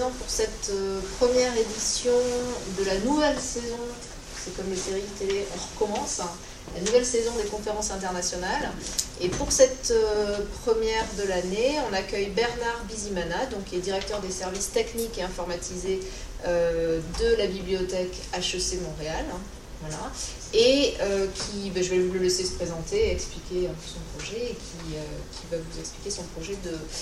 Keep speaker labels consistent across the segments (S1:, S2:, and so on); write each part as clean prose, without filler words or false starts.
S1: maintenant pour cette première édition de la nouvelle saison. C'est comme les séries télé, on recommence. La nouvelle saison des conférences internationales. Et pour cette première de l'année, on accueille Bernard Bizimana, donc, qui est directeur des services techniques et informatisés de la bibliothèque HEC Montréal. Voilà. Et je vais vous le laisser se présenter, expliquer son projet, et qui va vous expliquer son projet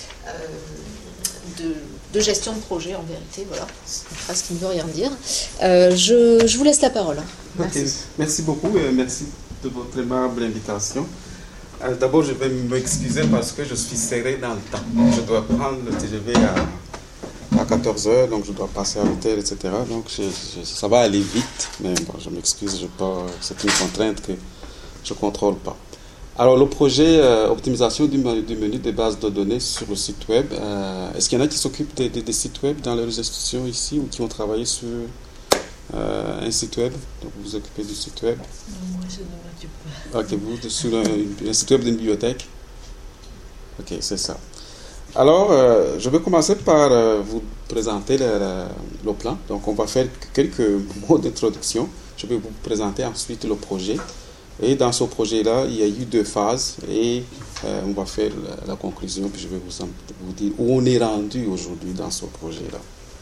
S1: de gestion de projet, en vérité. Voilà, c'est une phrase qui ne veut rien dire. Je vous laisse la parole. Merci.
S2: Okay. Merci beaucoup et merci de votre aimable invitation. D'abord, je vais m'excuser parce que je suis serré dans le temps. Je dois prendre le TGV à 14h, donc je dois passer à l'hôtel, etc. Donc ça va aller vite, mais bon, je m'excuse, c'est une contrainte que je ne contrôle pas. Alors, le projet optimisation du menu des bases de données sur le site web, est-ce qu'il y en a qui s'occupent des sites web dans leurs institutions ici ou qui ont travaillé sur un site web? Donc, vous vous occupez du site web?
S3: Non, moi, je ne m'occupe pas.
S2: Ok, vous, sur un site web d'une bibliothèque? Ok, c'est ça. Alors, je vais commencer par vous présenter le plan. Donc, on va faire quelques mots d'introduction. Je vais vous présenter ensuite le projet. Et dans ce projet-là, il y a eu 2 phases. Et on va faire la conclusion. Puis je vais vous dire où on est rendu aujourd'hui dans ce projet-là.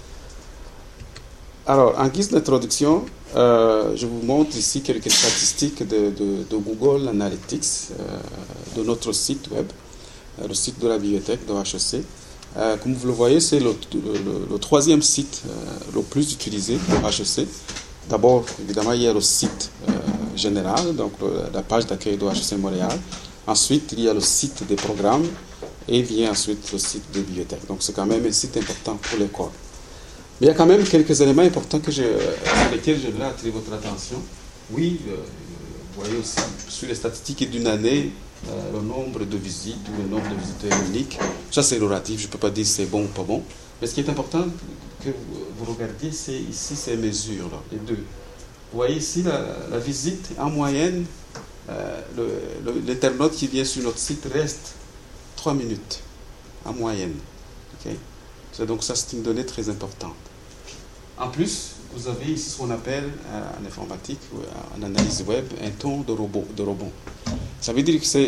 S2: Alors, en guise d'introduction, je vous montre ici quelques statistiques de Google Analytics, de notre site web. Le site de la bibliothèque de HEC. Comme vous le voyez, c'est le 3e site le plus utilisé de HEC. D'abord, évidemment, il y a le site général, donc la page d'accueil de HEC Montréal. Ensuite, il y a le site des programmes et vient ensuite le site des bibliothèques. Donc, c'est quand même un site important pour l'école. Mais il y a quand même quelques éléments importants sur lesquels je voudrais attirer votre attention. Oui, vous voyez aussi sur les statistiques d'une année, le nombre de visites ou le nombre de visiteurs uniques. Ça, c'est relatif, je ne peux pas dire si c'est bon ou pas bon. Mais ce qui est important que vous regardiez, c'est ici ces mesures-là, les deux. Vous voyez ici la visite, en moyenne, l'internaute qui vient sur notre site reste 3 minutes, en moyenne. Okay? Donc ça, c'est une donnée très importante. En plus, vous avez ici ce qu'on appelle en informatique ou en analyse web un taux de rebond. Ça veut dire que c'est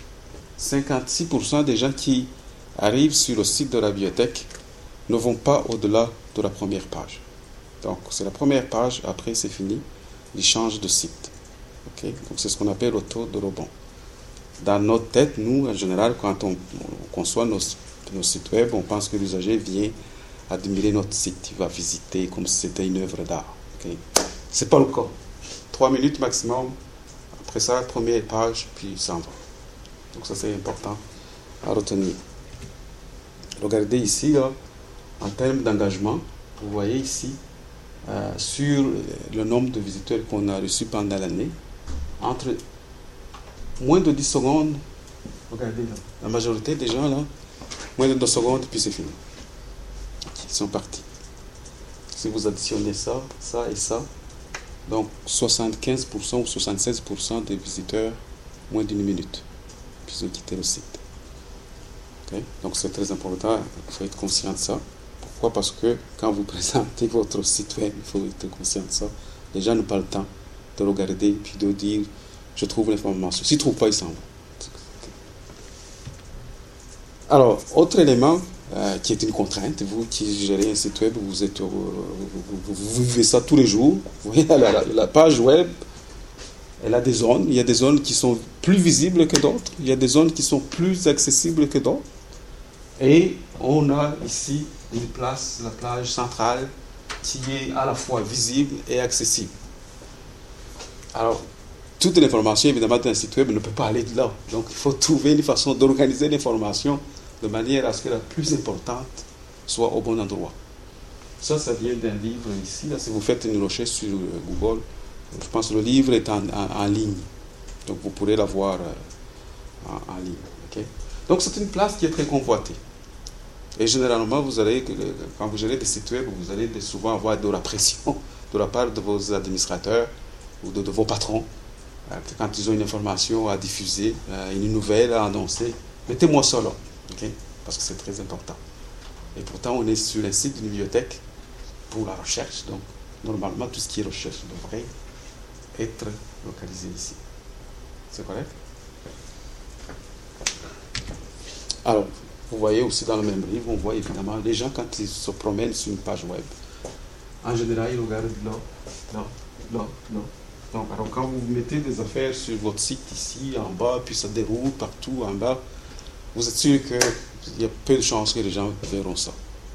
S2: 56% des gens qui arrivent sur le site de la bibliothèque ne vont pas au-delà de la première page. Donc, c'est la première page, après c'est fini, ils changent de site. Okay? Donc, c'est ce qu'on appelle le taux de rebond. Dans notre tête, nous, en général, quand on conçoit nos sites web, on pense que l'usager vient admirer notre site, il va visiter comme si c'était une œuvre d'art. Okay? Ce n'est pas le cas. 3 minutes maximum. Après ça, première page, puis il s'en va. Donc ça, c'est important à retenir. Regardez ici, là, en termes d'engagement, vous voyez ici, sur le nombre de visiteurs qu'on a reçus pendant l'année, entre moins de 10 secondes, regardez là, la majorité des gens, là, moins de 2 secondes, puis c'est fini. Ils sont partis. Si vous additionnez ça, ça et ça, donc 75% ou 76% des visiteurs, moins d'une minute, puis ils ont quitté le site. Okay? Donc c'est très important, il faut être conscient de ça. Pourquoi? Parce que quand vous présentez votre site web, il faut être conscient de ça. Les gens n'ont pas le temps de regarder puis de dire je trouve l'information. S'ils ne trouvent pas, ils s'en vont. Alors, autre élément qui est une contrainte, vous qui gérez un site web, vous vivez ça tous les jours. Vous voyez, la page web, elle a des zones. Il y a des zones qui sont plus visibles que d'autres. Il y a des zones qui sont plus accessibles que d'autres. Et on a ici une place, la plage centrale, qui est à la fois visible et accessible. Alors, toute l'information, évidemment, d'un site web ne peut pas aller de là. Donc, il faut trouver une façon d'organiser l'information de manière à ce que la plus importante soit au bon endroit. Ça vient d'un livre ici. Là, si vous faites une recherche sur Google, je pense que le livre est en ligne. Donc, vous pourrez la voir en ligne. Okay? Donc, c'est une place qui est très convoitée. Et généralement, quand vous gérez des sites web, vous allez souvent avoir de la pression de la part de vos administrateurs ou de vos patrons. Quand ils ont une information à diffuser, une nouvelle à annoncer, mettez-moi ça là, okay? Parce que c'est très important. Et pourtant, on est sur un site d'une bibliothèque pour la recherche. Donc, normalement, tout ce qui est recherche devrait être localisé ici. C'est correct? Alors, vous voyez aussi dans le même livre, on voit évidemment les gens quand ils se promènent sur une page web. En général, ils regardent là. Donc, alors quand vous mettez des affaires sur votre site ici, en bas, puis ça déroule partout en bas, vous êtes sûr qu'il y a peu de chances que les gens verront ça.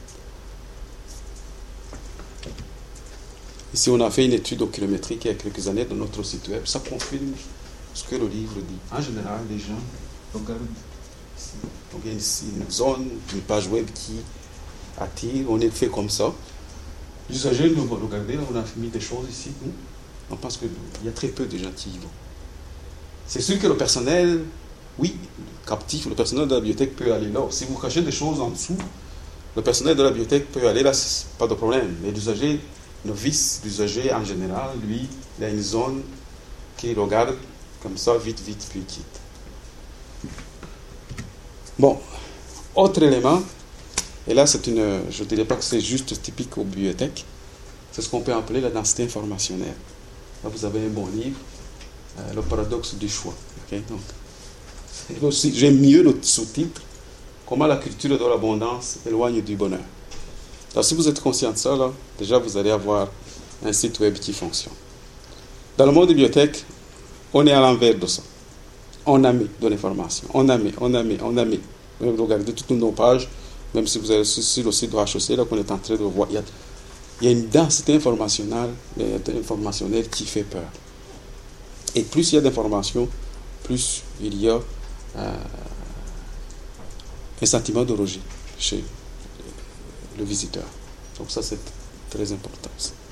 S2: Ici, on a fait une étude au kilométrique il y a quelques années dans notre site web. Ça confirme ce que le livre dit. En général, les gens regardent ici. Donc, il y a ici une zone, une page web qui attire. On est fait comme ça. L'usager nous va regarder. Là, on a mis des choses ici. On pense qu'il y a très peu de gens qui y vont. C'est sûr que le personnel, oui, captif, le personnel de la bibliothèque peut aller là. Si vous cachez des choses en dessous, le personnel de la bibliothèque peut aller là, c'est pas de problème. Mais l'usager novice, l'usager en général, lui, il a une zone qu'il regarde comme ça, vite, puis il quitte. Bon, autre élément, et là je ne dirais pas que c'est juste typique aux bibliothèques, c'est ce qu'on peut appeler la densité informationnelle. Là, vous avez un bon livre, le paradoxe du choix. Okay? Donc, j'aime mieux le sous-titre, comment la culture de l'abondance éloigne du bonheur. Alors, si vous êtes conscient de ça, là, déjà, vous allez avoir un site web qui fonctionne. Dans le monde des bibliothèques, on est à l'envers de ça. On a mis de l'information. On a mis. Vous regardez toutes nos pages, même si vous allez sur le site de HEC, là, qu'on est en train de voir, il y a une densité informationnelle qui fait peur. Et plus il y a d'informations, plus il y a un sentiment de rejet chez le visiteur. Donc ça, c'est très important.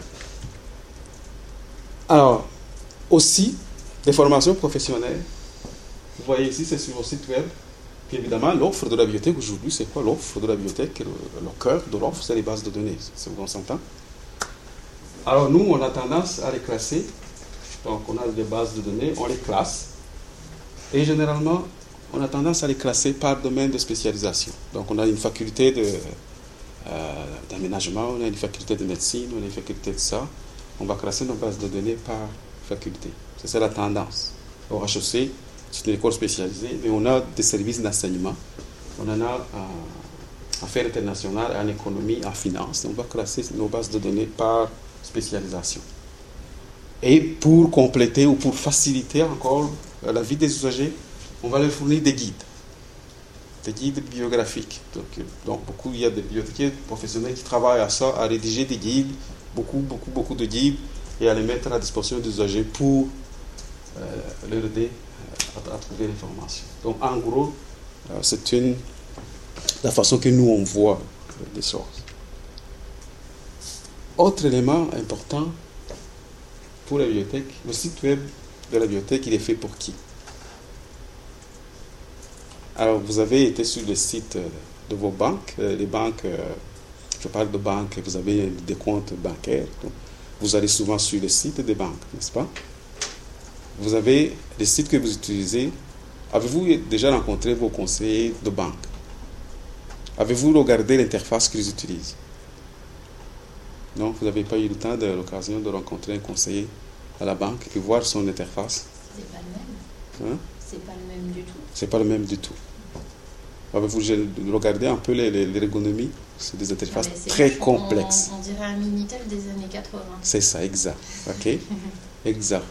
S2: Alors, aussi, des formations professionnelles. Vous voyez ici, c'est sur le site web. Puis évidemment, l'offre de la bibliothèque aujourd'hui, c'est quoi l'offre de la bibliothèque? Le cœur de l'offre, c'est les bases de données. C'est où on s'entend. Alors nous, on a tendance à les classer. Donc on a des bases de données, on les classe. Et généralement, on a tendance à les classer par domaine de spécialisation. Donc on a une faculté d'aménagement, on a une faculté de médecine, on a une faculté de ça. On va classer nos bases de données par faculté. C'est la tendance. Au HEC, c'est une école spécialisée, mais on a des services d'enseignement. On en a en affaires internationales, en économie, en finance. On va classer nos bases de données par spécialisation. Et pour compléter ou pour faciliter encore la vie des usagers, on va leur fournir des guides biographiques. Donc il y a des bibliothécaires professionnels qui travaillent à ça, à rédiger des guides, beaucoup de guides, et à les mettre à la disposition des usagers pour leur aider à trouver l'information. Donc en gros, c'est la façon que nous on voit les choses. Autre élément important pour la bibliothèque, le site web de la bibliothèque, il est fait pour qui? Alors, vous avez été sur le site de vos banques. Les banques, je parle de banques, vous avez des comptes bancaires. Donc, vous allez souvent sur le site des banques, n'est-ce pas? Vous avez les sites que vous utilisez. Avez-vous déjà rencontré vos conseillers de banque? Avez-vous regardé l'interface qu'ils utilisent? Non, vous n'avez pas eu le temps, l'occasion de rencontrer un conseiller à la banque et voir son interface?
S1: C'est pas le même.
S2: Hein?
S1: C'est pas le même du tout.
S2: C'est pas le même du tout. Avez-vous regardé un peu l'ergonomie? C'est des interfaces très complexes.
S1: On dirait un Minitel des années 80.
S2: C'est ça, exact. Ok, exact.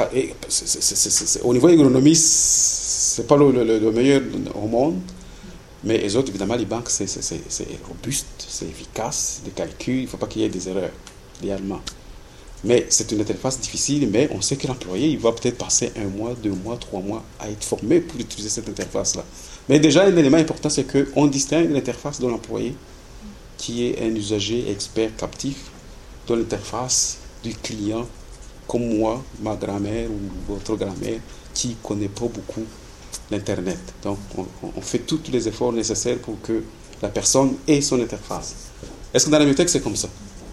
S2: Au niveau ergonomie, c'est pas le meilleur au monde. Mais les autres, évidemment, les banques, c'est robuste, c'est efficace, des calculs, il ne faut pas qu'il y ait des erreurs, idéalement. Mais c'est une interface difficile, mais on sait que l'employé, il va peut-être passer 1 mois, 2 mois, 3 mois à être formé pour utiliser cette interface-là. Mais déjà, l'élément important, c'est qu'on distingue l'interface de l'employé, qui est un usager expert captif, de l'interface du client, comme moi, ma grand-mère ou votre grand-mère, qui ne connaît pas beaucoup l'Internet. Donc, on fait tous les efforts nécessaires pour que la personne ait son interface. Est-ce que dans la bibliothèque, c'est comme ça?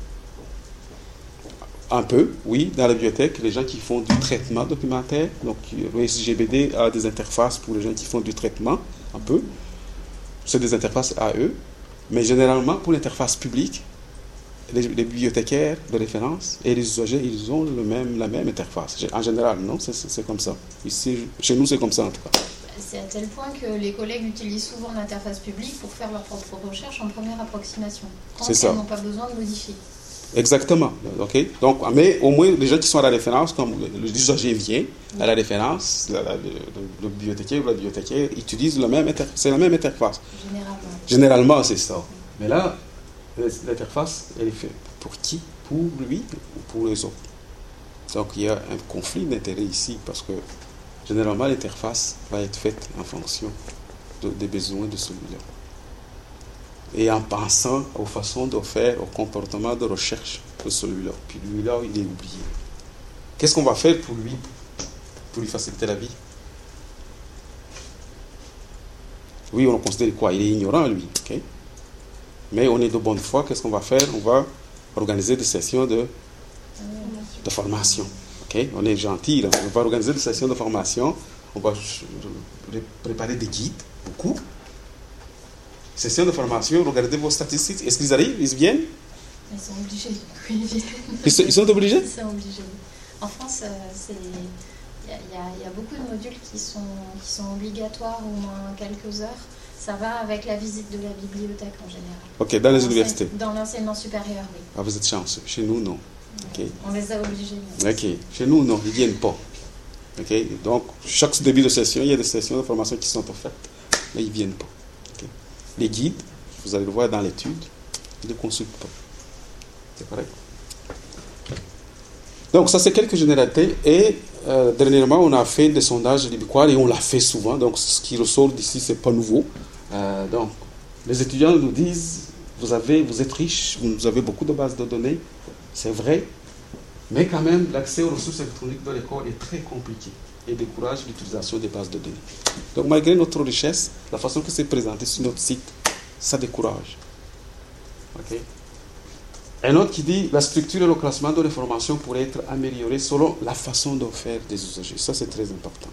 S2: Un peu, oui. Dans la bibliothèque, les gens qui font du traitement documentaire, donc le SGBD a des interfaces pour les gens qui font du traitement, un peu. C'est des interfaces à eux. Mais généralement, pour l'interface publique, les bibliothécaires de référence et les usagers, ils ont la même interface. En général, non, c'est comme ça. Ici, chez nous, c'est comme ça en tout cas.
S4: C'est à tel point que les collègues utilisent souvent l'interface publique pour faire leur propre recherche en première approximation, quand ils n'ont pas besoin de modifier.
S2: Exactement. Okay. Donc, mais au moins, les gens qui sont à la référence, comme l'usager vient à la référence, le bibliothécaire ou la bibliothécaire utilise la même interface. Généralement, c'est ça. Mais là, l'interface, elle est faite pour qui? Pour lui ou pour les autres? Donc, il y a un conflit d'intérêts ici parce que généralement, l'interface va être faite en fonction des besoins de celui-là. Et en pensant aux façons de faire, au comportement de recherche de celui-là. Puis lui-là, il est oublié. Qu'est-ce qu'on va faire pour lui faciliter la vie? Oui, on considère quoi? Il est ignorant, lui. Okay? Mais on est de bonne foi. Qu'est-ce qu'on va faire? On va organiser des sessions de formation. Okay? On est gentil. Là. On va organiser des sessions de formation. On va préparer des guides, beaucoup. Session de formation, regardez vos statistiques. Est-ce qu'ils arrivent? Ils viennent?
S4: Ils sont obligés. Ils viennent.
S2: Ils sont obligés?
S4: Ils sont obligés. En France, il y a beaucoup de modules qui sont obligatoires au moins quelques heures. Ça va avec la visite de la bibliothèque en général.
S2: Ok, dans les universités?
S4: Dans l'enseignement supérieur, oui.
S2: Ah, vous êtes chanceux. Chez nous, non. Okay.
S4: On les a obligés.
S2: Ok. Chez nous, non. Ils ne viennent pas. Okay. Donc, chaque début de session, il y a des sessions de formation qui sont offertes. Mais ils ne viennent pas. Les guides, vous allez le voir dans l'étude, ils ne consultent pas. C'est correct? Donc, ça, c'est quelques généralités. Et dernièrement, on a fait des sondages libicoires et on l'a fait souvent. Donc, ce qui ressort d'ici, ce n'est pas nouveau. Donc, les étudiants nous disent, vous êtes riches, vous avez beaucoup de bases de données. C'est vrai. Mais quand même, l'accès aux ressources électroniques de l'école est très compliqué et décourage l'utilisation des bases de données. Donc, malgré notre richesse, la façon que c'est présenté sur notre site, ça décourage. Okay. Un autre qui dit, la structure et le classement de l'information pourraient être améliorés selon la façon de faire des usagers. Ça, c'est très important.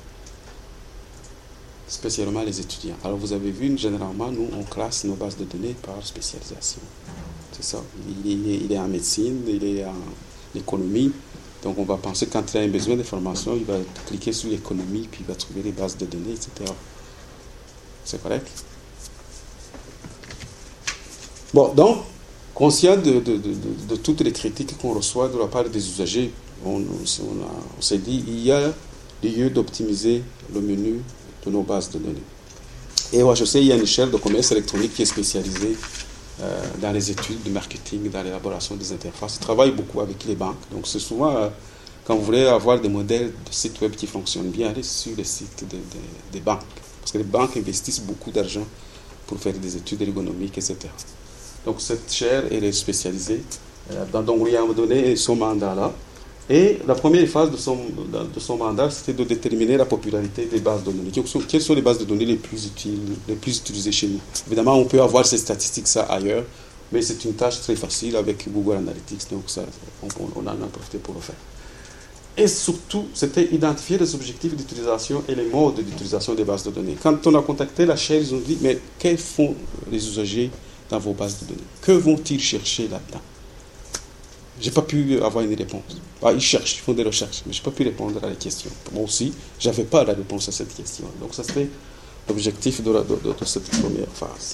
S2: Spécialement les étudiants. Alors, vous avez vu, généralement, nous, on classe nos bases de données par spécialisation. C'est ça. Il est en médecine, il est en économie. Donc, on va penser que quand il a un besoin d'information, il va cliquer sur l'économie, puis il va trouver les bases de données, etc. C'est correct? Bon, donc, conscient de toutes les critiques qu'on reçoit de la part des usagers, on s'est dit il y a lieu d'optimiser le menu de nos bases de données. Et au HEC, il y a une échelle de commerce électronique qui est spécialisée dans les études de marketing, dans l'élaboration des interfaces. Ils travaillent beaucoup avec les banques. Donc, c'est souvent, quand vous voulez avoir des modèles de sites web qui fonctionnent bien, allez sur les sites des banques. Parce que les banques investissent beaucoup d'argent pour faire des études ergonomiques, etc. Donc, cette chaire, elle est spécialisée. Donc, il y a donné son mandat-là. Et la première phase de son mandat, c'était de déterminer la popularité des bases de données. Quelles sont les bases de données les plus utilisées chez nous? Évidemment, on peut avoir ces statistiques ça ailleurs, mais c'est une tâche très facile avec Google Analytics, donc ça, on en a profité pour le faire. Et surtout, c'était identifier les objectifs d'utilisation et les modes d'utilisation des bases de données. Quand on a contacté la chaire, ils ont dit, mais quels font les usagers dans vos bases de données? Que vont-ils chercher là-dedans? Je n'ai pas pu avoir une réponse. Ils cherchent, ils font des recherches, mais je n'ai pas pu répondre à la question. Moi aussi, je n'avais pas la réponse à cette question. Donc, ça serait l'objectif de cette première phase.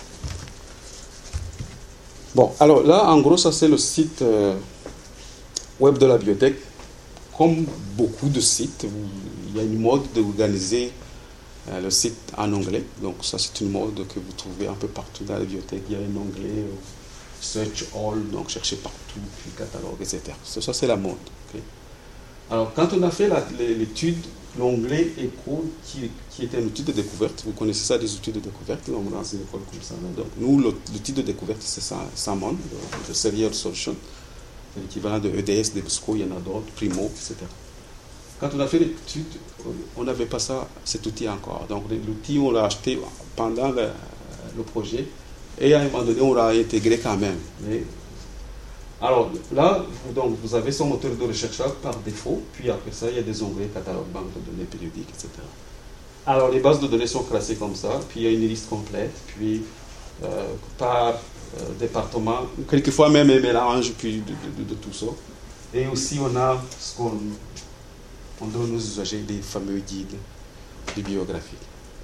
S2: Bon, alors là, en gros, ça c'est le site web de la bibliothèque. Comme beaucoup de sites, il y a une mode d'organiser le site en anglais. Donc, ça, c'est une mode que vous trouvez un peu partout dans la bibliothèque. Il y a un onglet Search All, donc chercher partout, puis catalogue, etc. Ça, c'est la mode. Okay? Alors, quand on a fait l'étude, l'onglet Echo, qui était un outil de découverte, vous connaissez ça, des outils de découverte, dans une école comme ça. Donc, nous, l'outil de découverte, c'est Salmon, le Serial Solution, l'équivalent de EDS, d'EBSCO, il y en a d'autres, Primo, etc. Quand on a fait l'étude, on n'avait pas cet outil encore. Donc, l'outil, on l'a acheté pendant le projet. Et à un moment donné, on l'a intégré quand même. Alors là, donc, vous avez son moteur de recherche par défaut, puis après ça, il y a des onglets catalogue, banque de données périodiques, etc. Alors les bases de données sont classées comme ça, puis il y a une liste complète, puis par département, quelquefois même un mélange puis de tout ça. Et aussi on a ce qu'on donne aux usagers, des fameux guides bibliographiques.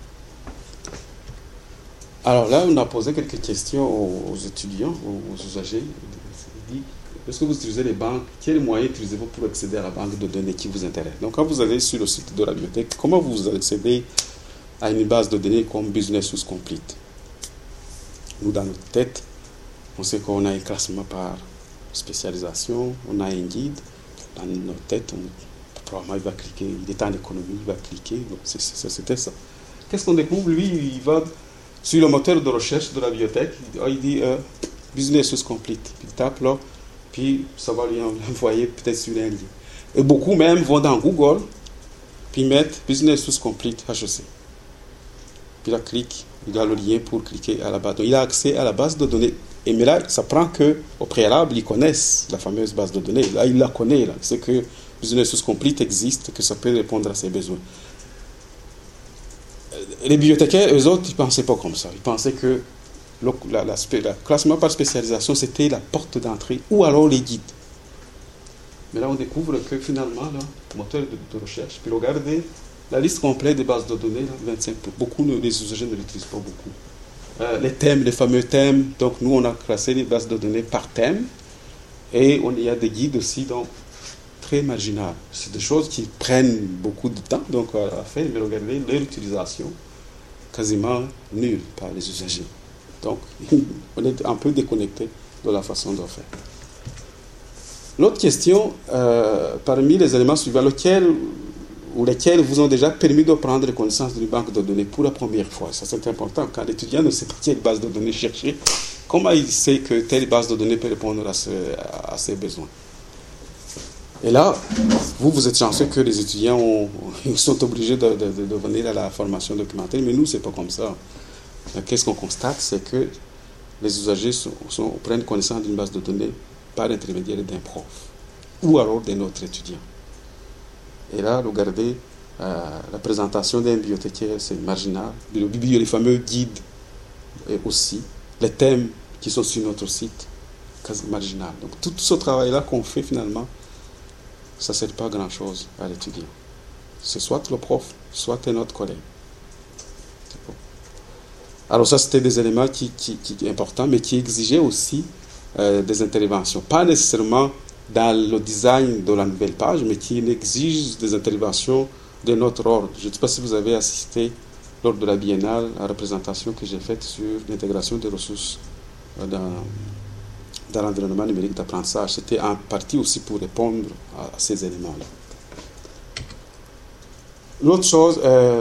S2: Alors là, on a posé quelques questions aux étudiants, aux usagers. Lorsque vous utilisez les banques, quels moyens utilisez-vous pour accéder à la banque de données qui vous intéresse? Donc quand vous allez sur le site de la bibliothèque, comment vous accédez à une base de données comme Business Use Complete? Nous, dans notre tête, on sait qu'on a un classement par spécialisation, on a un guide. Dans notre tête, probablement il va cliquer, il est en économie, il va cliquer. Donc c'était ça. Qu'est-ce qu'on découvre? Lui, il va sur le moteur de recherche de la bibliothèque, il dit Business Use Complete. Il tape là, puis ça va lui envoyer peut-être sur un lien. Et beaucoup même vont dans Google, puis mettent Business Use Complete HEC. Puis là, clique, il a le lien pour cliquer à la base. Donc, il a accès à la base de données. Et mais là, ça prend qu'au préalable, ils connaissent la fameuse base de données. Là, il la connaît. Là. C'est que Business Use Complete existe, que ça peut répondre à ses besoins. Les bibliothécaires, eux autres, ils ne pensaient pas comme ça. Ils pensaient que le classement par spécialisation, c'était la porte d'entrée ou alors les guides. Mais là, on découvre que finalement, là, le moteur de recherche, puis regardez la liste complète des bases de données, là, 25, beaucoup les usagers ne l'utilisent pas beaucoup. Les thèmes, les fameux thèmes, donc nous, on a classé les bases de données par thème et il y a des guides aussi, donc très marginales. C'est des choses qui prennent beaucoup de temps donc, à faire, mais regardez leur utilisation quasiment nulle par les usagers. Donc, on est un peu déconnecté de la façon de faire. L'autre question, parmi les éléments suivants, lesquels vous ont déjà permis de prendre connaissance d'une banque de données pour la première fois. Ça, c'est important. Quand l'étudiant ne sait pas quelle base de données chercher, comment il sait que telle base de données peut répondre à ses besoins? Et là, vous êtes chanceux que les étudiants ils sont obligés de venir à la formation documentaire, mais nous, ce n'est pas comme ça. Qu'est-ce qu'on constate? C'est que les usagers prennent connaissance d'une base de données par l'intermédiaire d'un prof ou alors d'un autre étudiant. Et là, regardez, la présentation d'un bibliothécaire, c'est marginal. Les fameux guides et aussi. Les thèmes qui sont sur notre site, quasi marginal. Donc tout ce travail-là qu'on fait finalement, ça ne sert pas à grand-chose à l'étudiant. C'est soit le prof, soit un autre collègue. Alors ça, c'était des éléments qui importants, mais qui exigeaient aussi des interventions. Pas nécessairement dans le design de la nouvelle page, mais qui exige des interventions de notre ordre. Je ne sais pas si vous avez assisté lors de la biennale à la représentation que j'ai faite sur l'intégration des ressources dans l'environnement numérique d'apprentissage. C'était en partie aussi pour répondre à ces éléments-là. L'autre chose,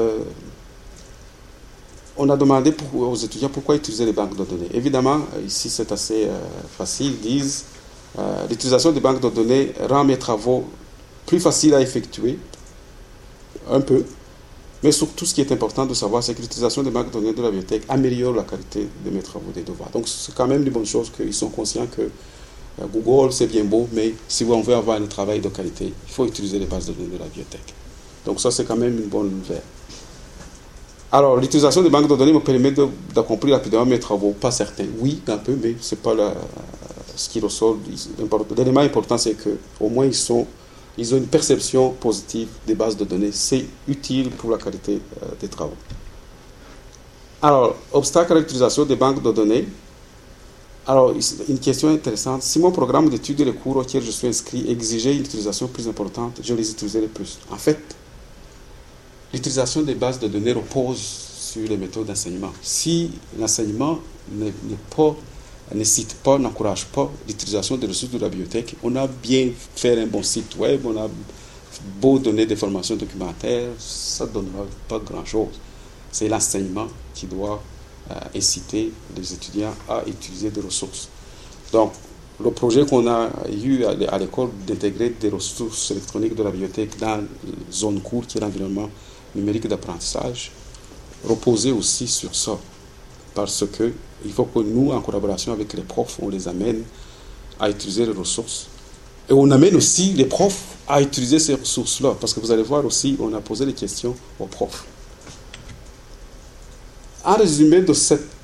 S2: on a demandé aux étudiants pourquoi utiliser les banques de données. Évidemment, ici c'est assez facile, ils disent l'utilisation des banques de données rend mes travaux plus faciles à effectuer, un peu, mais surtout ce qui est important de savoir, c'est que l'utilisation des banques de données de la bibliothèque améliore la qualité de mes travaux, des devoirs. Donc c'est quand même une bonne chose qu'ils sont conscients que Google c'est bien beau, mais si on veut avoir un travail de qualité, il faut utiliser les bases de données de la bibliothèque. Donc ça c'est quand même une bonne nouvelle. Alors, l'utilisation des banques de données me permet d'accomplir rapidement mes travaux. Pas certain. Oui, un peu, mais ce n'est pas ce qui ressort. L'élément important, c'est qu'au moins, ils ont une perception positive des bases de données. C'est utile pour la qualité des travaux. Alors, obstacle à l'utilisation des banques de données. Alors, une question intéressante. Si mon programme d'études et les cours auxquels je suis inscrit exigeait une utilisation plus importante, je les utiliserais plus. En fait, l'utilisation des bases de données repose sur les méthodes d'enseignement. Si l'enseignement n'incite pas, n'encourage pas l'utilisation des ressources de la bibliothèque, on a bien fait un bon site web, on a beau donner des formations documentaires, ça ne donnera pas grand-chose. C'est l'enseignement qui doit inciter les étudiants à utiliser des ressources. Donc, le projet qu'on a eu à l'école d'intégrer des ressources électroniques de la bibliothèque dans la zone cours, qui est l'environnement numérique d'apprentissage, reposer aussi sur ça. Parce qu'il faut que nous, en collaboration avec les profs, on les amène à utiliser les ressources. Et on amène aussi les profs à utiliser ces ressources-là. Parce que vous allez voir aussi, on a posé des questions aux profs. En résumé de cette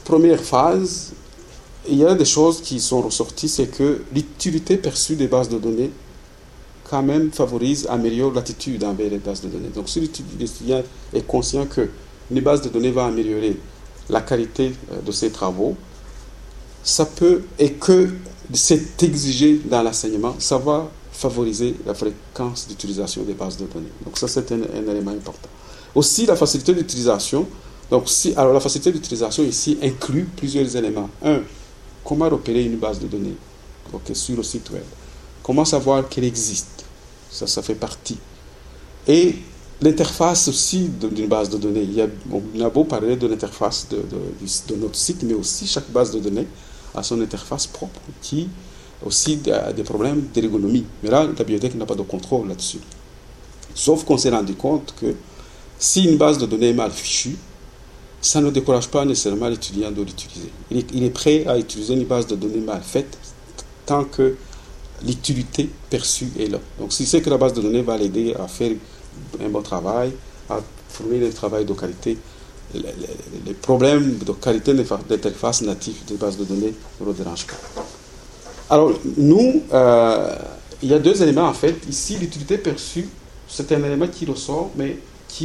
S2: première phase, il y a des choses qui sont ressorties, c'est que l'utilité perçue des bases de données quand même favorise, améliore l'attitude envers les bases de données. Donc si l'étudiant est conscient qu'une base de données va améliorer la qualité de ses travaux, ça peut, et que c'est exigé dans l'enseignement, ça va favoriser la fréquence d'utilisation des bases de données. Donc ça, c'est un élément important. Aussi, la facilité d'utilisation. Donc, alors la facilité d'utilisation ici inclut plusieurs éléments. Un, comment repérer une base de données sur le site web. Comment savoir qu'elle existe. Ça fait partie. Et l'interface aussi d'une base de données. On a beau parler de l'interface de notre site, mais aussi chaque base de données a son interface propre qui aussi a des problèmes d'ergonomie. Mais là, la bibliothèque n'a pas de contrôle là-dessus. Sauf qu'on s'est rendu compte que si une base de données est mal fichue, ça ne décourage pas nécessairement l'étudiant de l'utiliser. Il est prêt à utiliser une base de données mal faite tant que l'utilité perçue est là. Donc, si c'est que la base de données va l'aider à faire un bon travail, à fournir un travail de qualité, les problèmes de qualité d'interface native des bases de données ne le dérangent pas. Alors, nous, il y a deux éléments en fait. Ici, l'utilité perçue, c'est un élément qui ressort, mais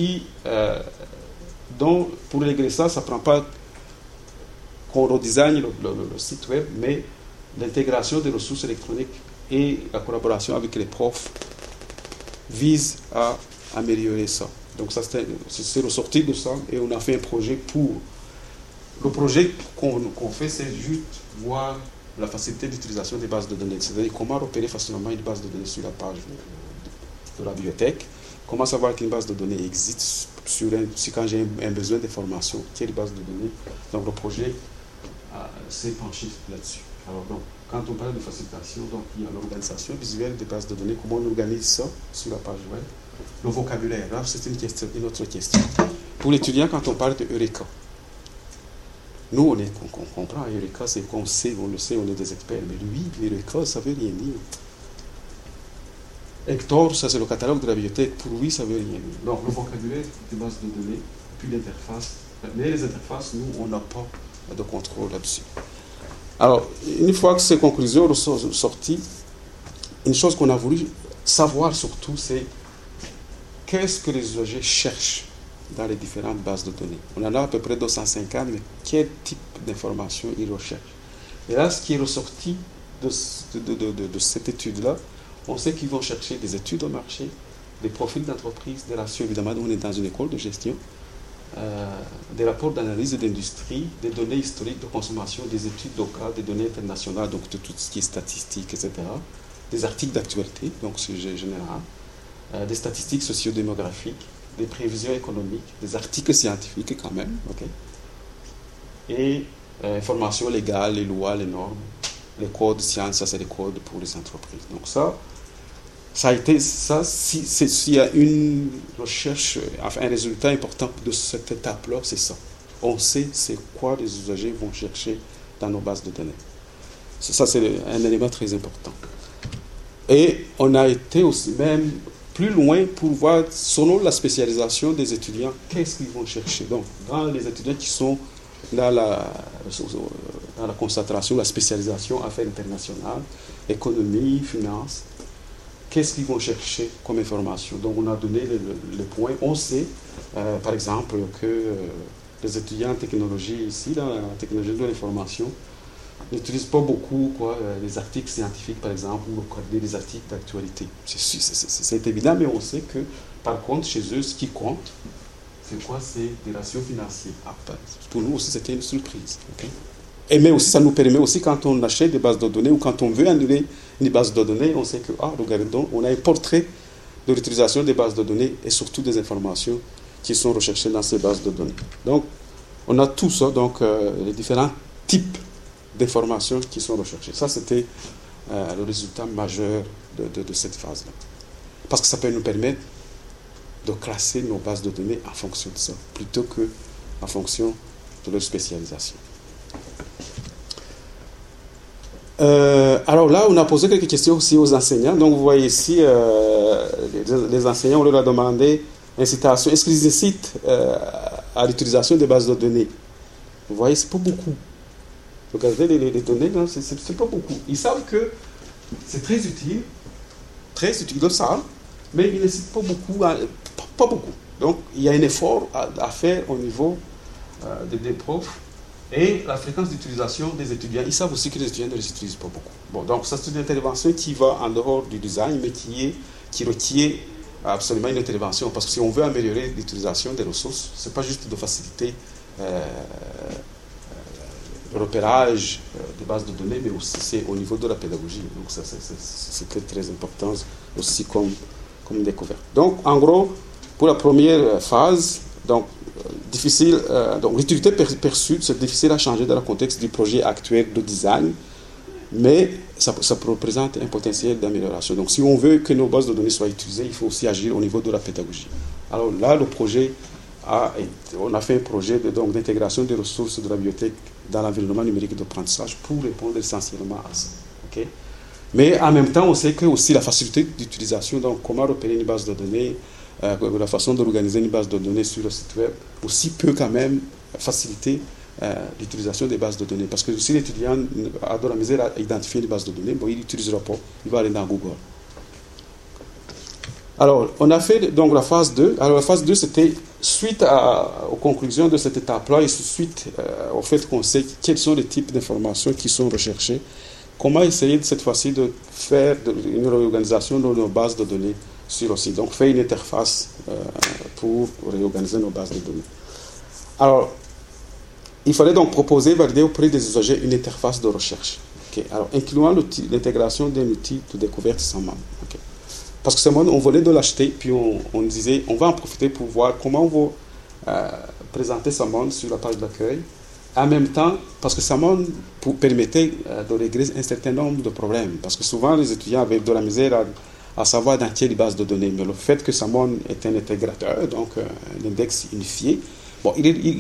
S2: dont, pour régler ça, ça ne prend pas qu'on redesign le site web, mais l'intégration des ressources électroniques et la collaboration avec les profs vise à améliorer ça. Donc ça, c'est ressorti de ça et on a fait un projet pour... Le projet qu'on fait, c'est juste voir la facilité d'utilisation des bases de données, c'est-à-dire comment repérer facilement une base de données sur la page de la bibliothèque, comment savoir qu'une base de données existe quand j'ai un besoin d'information, quelle base de données. Donc le projet s'est penché là-dessus. Alors donc, quand on parle de facilitation, donc il y a l'organisation visuelle des bases de données, comment on organise ça sur la page web. Le vocabulaire, là c'est une autre question. Pour l'étudiant, quand on parle de Eureka, nous on comprend, Eureka c'est qu'on sait, on le sait, on est des experts, mais lui, Eureka ça veut rien dire. Hector, ça c'est le catalogue de la bibliothèque, pour lui ça veut rien dire. Donc le vocabulaire des bases de données, puis l'interface. Mais les interfaces, nous, on n'a pas de contrôle là-dessus. Alors, une fois que ces conclusions sont sorties, une chose qu'on a voulu savoir surtout, c'est qu'est-ce que les usagers cherchent dans les différentes bases de données. On en a à peu près 250, mais quel type d'informations ils recherchent. Et là, ce qui est ressorti de cette étude-là, on sait qu'ils vont chercher des études au marché, des profils d'entreprise, des ratios, évidemment, on est dans une école de gestion, des rapports d'analyse d'industrie, des données historiques de consommation, des études locales, des données internationales, donc de tout ce qui est statistique, etc., des articles d'actualité, donc sujet général, des statistiques sociodémographiques, des prévisions économiques, des articles scientifiques quand même, ok, et informations légales, les lois, les normes, les codes sciences, ça c'est les codes pour les entreprises. Donc ça a été, s'il y a une recherche, enfin un résultat important de cette étape-là, c'est ça. On sait c'est quoi les usagers vont chercher dans nos bases de données. Ça c'est un élément très important. Et on a été aussi même plus loin pour voir, selon la spécialisation des étudiants, qu'est-ce qu'ils vont chercher. Donc, dans les étudiants qui sont dans la concentration, la spécialisation affaires internationales, économie, finance, qu'est-ce qu'ils vont chercher comme information. Donc, on a donné les points. On sait, par exemple, que les étudiants en technologie ici, dans la technologie de l'information, n'utilisent pas beaucoup les articles scientifiques, par exemple, ou des articles d'actualité. C'est évident, mais on sait que, par contre, chez eux, ce qui compte, c'est quoi? C'est des ratios financiers. Pour nous aussi, c'était une surprise. Okay? Mais aussi, ça nous permet aussi, quand on achète des bases de données ou quand on veut annuler une base de données, on sait que, regardons, on a un portrait de l'utilisation des bases de données et surtout des informations qui sont recherchées dans ces bases de données. Donc, on a tout ça, donc les différents types d'informations qui sont recherchées. Ça, c'était le résultat majeur de cette phase-là. Parce que ça peut nous permettre de classer nos bases de données en fonction de ça, plutôt qu'en fonction de leur spécialisation. Alors là, on a posé quelques questions aussi aux enseignants. Donc, vous voyez ici, les enseignants, on leur a demandé incitation. Est-ce qu'ils incitent à l'utilisation des bases de données? Vous voyez, c'est pas beaucoup. Regardez les données, là, c'est pas beaucoup. Ils savent que c'est très utile, ils le savent, mais ils ne citent pas beaucoup, pas beaucoup. Donc, il y a un effort à faire au niveau des profs. Et la fréquence d'utilisation des étudiants, ils savent aussi que les étudiants ne les utilisent pas beaucoup. Bon, donc ça c'est une intervention qui va en dehors du design, mais qui requiert absolument une intervention. Parce que si on veut améliorer l'utilisation des ressources, ce n'est pas juste de faciliter le repérage des bases de données, mais aussi c'est au niveau de la pédagogie. Donc ça c'est très, très important aussi comme découverte. Donc en gros, pour la première phase, donc difficile, donc l'utilité perçue, c'est difficile à changer dans le contexte du projet actuel de design, mais ça représente un potentiel d'amélioration. Donc si on veut que nos bases de données soient utilisées, il faut aussi agir au niveau de la pédagogie. Alors là, le projet on a fait un projet d'intégration des ressources de la bibliothèque dans l'environnement numérique d'apprentissage pour répondre essentiellement à ça. Okay? Mais en même temps, on sait que aussi la facilité d'utilisation, donc comment repérer une base de données, la façon d'organiser une base de données sur le site web aussi peut quand même faciliter l'utilisation des bases de données. Parce que si l'étudiant a de la misère à identifier une base de données, bon, il n'utilisera pas, il va aller dans Google. Alors, on a fait donc la phase 2. Alors, la phase 2, c'était suite aux conclusions de cette étape-là et suite au fait qu'on sait quels sont les types d'informations qui sont recherchées, comment essayer cette fois-ci de faire une réorganisation de nos bases de données sur le site. Donc, faire une interface pour réorganiser nos bases de données. Alors, il fallait donc proposer, valider auprès des usagers une interface de recherche. Okay. Alors, incluant l'intégration d'un outil de découverte sans membre. Okay. Parce que Samon, on venait de l'acheter, puis on disait, on va en profiter pour voir comment on va présenter Samon sur la page d'accueil. En même temps, parce que Samon permettait de régler un certain nombre de problèmes. Parce que souvent, les étudiants avaient de la misère à savoir dans quelle base de données. Mais le fait que Samon est un intégrateur, donc un index unifié, bon,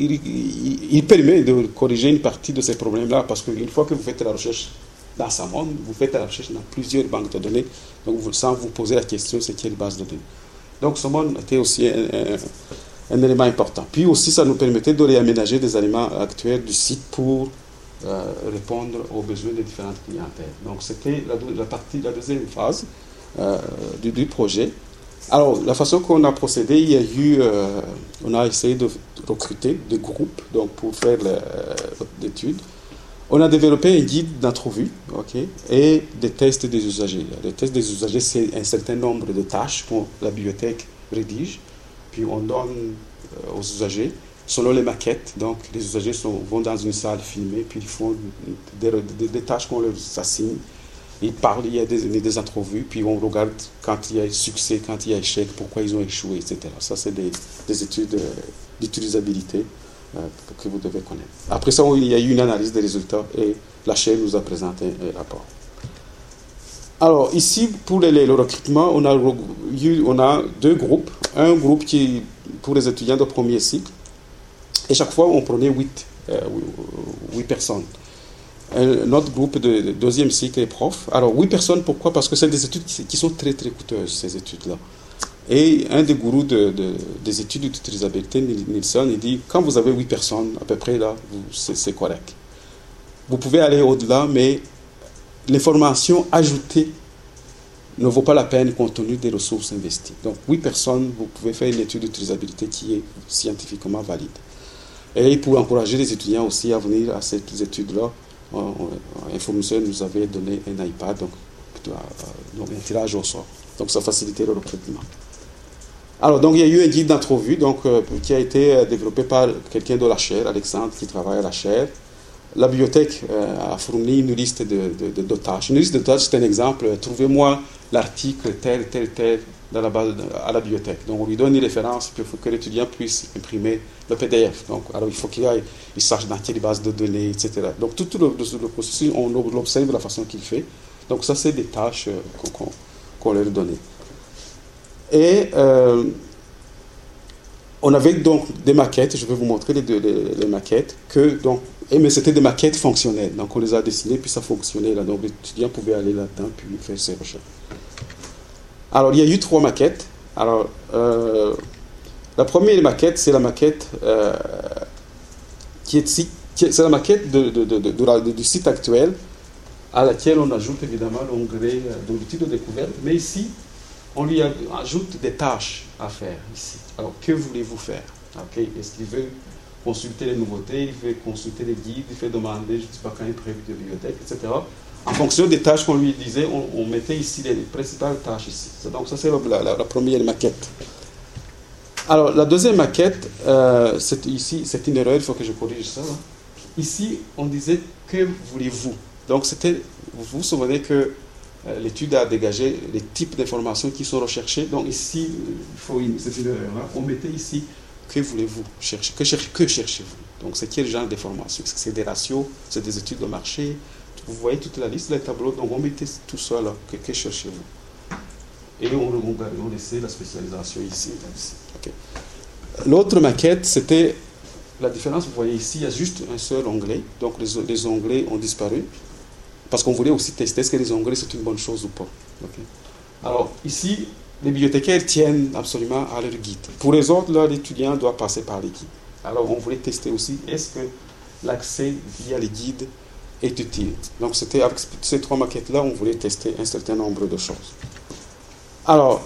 S2: il permet de corriger une partie de ces problèmes-là, parce qu'une fois que vous faites la recherche dans Samon, vous faites la recherche dans plusieurs banques de données, donc sans vous poser la question c'est quelle base de données. Donc Samon était aussi un élément important. Puis aussi, ça nous permettait de réaménager des éléments actuels du site pour répondre aux besoins des différentes clientèles. Donc c'était la deuxième phase du projet. Alors, la façon qu'on a procédé, on a essayé de recruter des groupes donc, pour faire l'étude. On a développé un guide d'entrevue, okay, et des tests des usagers. Les tests des usagers, c'est un certain nombre de tâches que la bibliothèque rédige, puis on donne aux usagers, selon les maquettes. Donc, les usagers vont dans une salle filmée, puis ils font des tâches qu'on leur assigne. Ils parlent, il y a des entrevues, puis on regarde quand il y a succès, quand il y a échec, pourquoi ils ont échoué, etc. Ça, c'est des études d'utilisabilité que vous devez connaître. Après ça, il y a eu une analyse des résultats et la chaire nous a présenté un rapport. Alors, ici, pour le recrutement, on a deux groupes. Un groupe pour les étudiants de premier cycle, et chaque fois, on prenait 8 personnes. Un autre groupe de deuxième cycle est prof. Alors, 8 personnes, pourquoi? Parce que c'est des études qui sont très, très coûteuses, ces études-là. Et un des gourous des études d'utilisabilité, Nielsen, il dit, quand vous avez 8 personnes, à peu près, là, c'est correct. Vous pouvez aller au-delà, mais l'information ajoutée ne vaut pas la peine compte tenu des ressources investies. Donc, 8 personnes, vous pouvez faire une étude d'utilisabilité qui est scientifiquement valide. Et pour encourager les étudiants aussi à venir à ces études-là, Infomuseo nous avait donné un iPad, donc un tirage au sort. Donc ça facilitait le recrutement. Alors, donc il y a eu un guide d'entrevue qui a été développé par quelqu'un de la chaire, Alexandre, qui travaille à la chaire. La bibliothèque a fourni une liste de tâches. Une liste de tâches, c'est un exemple. Trouvez-moi l'article tel dans la base, à la bibliothèque. Donc on lui donne une référence pour que l'étudiant puisse imprimer le PDF. Donc, alors il faut qu'il sache dans quelle base de données, etc. Donc tout le processus, on observe la façon qu'il fait. Donc ça, c'est des tâches qu'on leur donnait. Et on avait donc des maquettes, je vais vous montrer les maquettes, mais c'était des maquettes fonctionnelles. Donc on les a dessinées, puis ça fonctionnait là. Donc l'étudiant pouvait aller là-dedans, puis faire ses recherches. Alors il y a eu 3 maquettes. Alors la première maquette, c'est la maquette qui du site actuel, à laquelle on ajoute évidemment l'onglet de l'outil de découverte. Mais ici, on lui ajoute des tâches à faire ici. Alors, que voulez-vous faire? Okay. Est-ce qu'il veut consulter les nouveautés, il veut consulter les guides, il veut demander, je ne sais pas quand il prévu de bibliothèque, etc. En fonction des tâches qu'on lui disait, on mettait ici les principales tâches ici. Donc ça, c'est la première maquette. Alors, la deuxième maquette, c'est une erreur, il faut que je corrige ça. Hein. Ici, on disait, que voulez-vous? Donc, vous vous souvenez que l'étude a dégagé les types d'informations qui sont recherchées. Donc, ici, c'est une erreur. Hein. On mettait ici, que voulez-vous chercher? Que cherchez-vous? Donc, c'est quel genre d'informations? Est-ce que c'est des ratios? C'est des études de marché? Vous voyez toute la liste, les tableaux. Donc, on mettait tout ça là. Que cherchez-vous? Et on laissait la spécialisation ici. Okay. L'autre maquette, c'était la différence. Vous voyez ici, il y a juste un seul onglet. Donc, les onglets ont disparu. Parce qu'on voulait aussi tester est-ce que les onglets, c'est une bonne chose ou pas. Okay. Alors, ici, les bibliothécaires tiennent absolument à leur guide. Pour les autres, là, l'étudiant doit passer par les guides. Alors, on voulait tester aussi est-ce que l'accès via les guides est utile. Donc, c'était avec ces trois maquettes-là, on voulait tester un certain nombre de choses. Alors,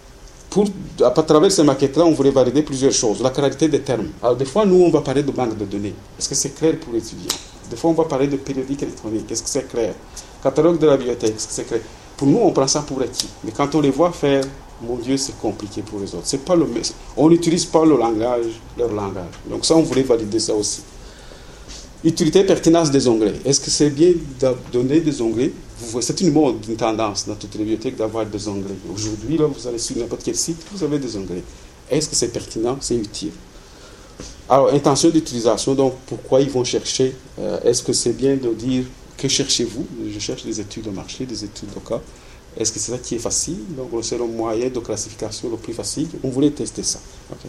S2: à travers ces maquettes-là, on voulait valider plusieurs choses. La clarité des termes. Alors, des fois, nous, on va parler de banque de données. Est-ce que c'est clair pour l'étudiant? Des fois, on va parler de périodique électronique. Est-ce que c'est clair? Catalogue de la bibliothèque. Est-ce que c'est clair? Pour nous, on prend ça pour acquis. Mais quand on les voit faire, mon Dieu, c'est compliqué pour les autres. C'est pas on n'utilise pas leur langage. Donc ça, on voulait valider ça aussi. Utilité, pertinence des onglets. Est-ce que c'est bien de donner des onglets? C'est une mode, une tendance dans toutes les bibliothèques d'avoir des onglets. Aujourd'hui, là, vous allez sur n'importe quel site, vous avez des onglets. Est-ce que c'est pertinent? C'est utile? Alors, intention d'utilisation, donc pourquoi ils vont chercher? Est-ce que c'est bien de dire que cherchez-vous? Je cherche des études de marché, des études de cas. Est-ce que c'est ça qui est facile? Donc, c'est le moyen de classification le plus facile. On voulait tester ça. Okay.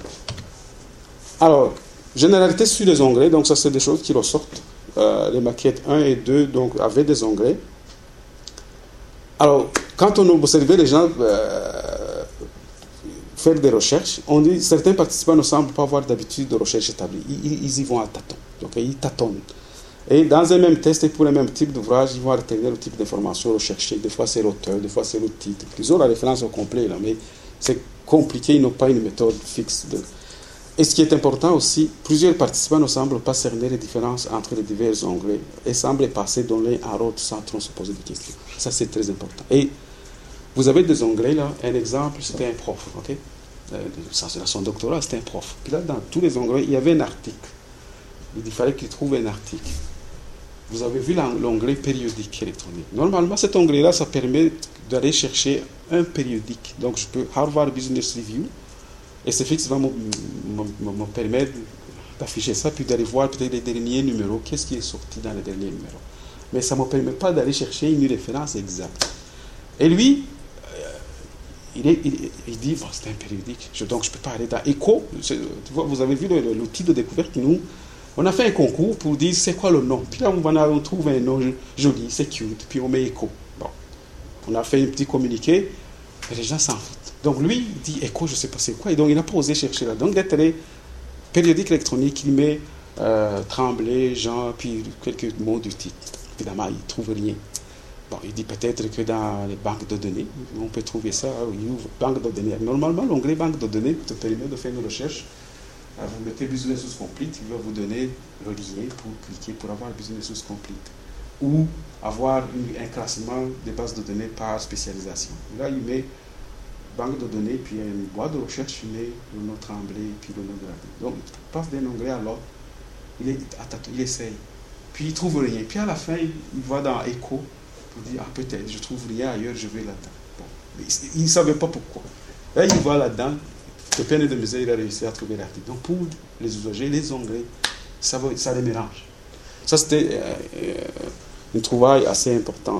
S2: Alors, généralité sur les onglets, donc ça c'est des choses qui ressortent. Les maquettes 1 et 2 donc, avaient des onglets. Alors, quand on observait les gens faire des recherches, on dit certains participants ne semblent pas avoir d'habitude de recherche établie. Ils y vont à tâtons. Donc, ils tâtonnent. Et dans un même test et pour le même type d'ouvrage, ils vont retenir le type d'information recherchée. Des fois, c'est l'auteur, des fois, c'est le titre. Ils ont la référence au complet, là, mais c'est compliqué. Ils n'ont pas une méthode fixe. Et ce qui est important aussi, plusieurs participants ne semblent pas cerner les différences entre les divers onglets et semblent passer d'un l'un à l'autre sans trop se poser de questions. Ça, c'est très important. Et vous avez des onglets, là. Un exemple, c'était un prof, ok? Son doctorat, c'était un prof. Puis là, dans tous les onglets, il y avait un article. Il fallait qu'il trouve un article. Vous avez vu l'onglet périodique électronique. Normalement, cet onglet-là, ça permet d'aller chercher un périodique. Donc, je peux Harvard Business Review, et SFX va me permettre d'afficher ça, puis d'aller voir peut-être les derniers numéros, qu'est-ce qui est sorti dans les derniers numéros. Mais ça ne me permet pas d'aller chercher une référence exacte. Et lui, il dit, bon, c'est un périodique, donc je ne peux pas aller dans ECHO. Tu vois, vous avez vu l'outil de découverte, nous, on a fait un concours pour dire c'est quoi le nom. Puis là, on trouve un nom joli, c'est cute, puis on met ECHO. Bon. On a fait un petit communiqué, et les gens s'en foutent. Donc lui, il dit ECHO, je ne sais pas c'est quoi, et donc il n'a pas osé chercher là. Donc d'être périodique électronique, il met Tremblay, Jean, puis quelques mots du titre. Évidemment, il ne trouve rien. Bon, il dit peut-être que dans les banques de données, on peut trouver ça, banque de données. Normalement, l'onglet banque de données te permet de faire une recherche. Vous mettez Business Source Complete, il va vous donner le lien pour cliquer pour avoir Business Source Complete. Ou avoir un classement des bases de données par spécialisation. Là, il met banque de données, puis une boîte de recherche, il met le nom Tremblay, puis le nom de la vie. Donc, il passe d'un onglet à l'autre, il essaye. Puis il ne trouve rien. Puis à la fin, il va dans ECHO pour dire, ah peut-être, je ne trouve rien ailleurs, je vais là-dedans. Bon. Mais il ne savait pas pourquoi. Là, il va là-dedans, de peine et de misère, il a réussi à trouver l'article. Donc pour les usagers, les onglets, ça les mélange. Ça, c'était une trouvaille assez importante.